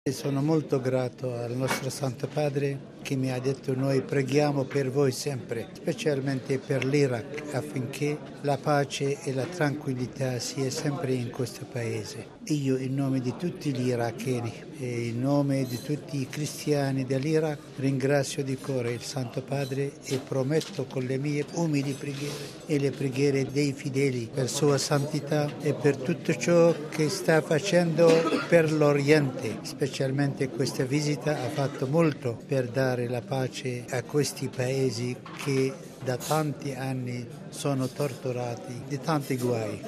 Sono molto grato al nostro Santo Padre che mi ha detto noi preghiamo per voi sempre, specialmente per l'Iraq, affinché la pace e la tranquillità sia sempre in questo paese. Io in nome di tutti gli iracheni e in nome di tutti i cristiani dell'Iraq ringrazio di cuore il Santo Padre e prometto con le mie umili preghiere e le preghiere dei fedeli per sua santità e per tutto ciò che sta facendo per l'Oriente. Specialmente questa visita ha fatto molto per dare la pace a questi paesi che da tanti anni sono torturati di tanti guai.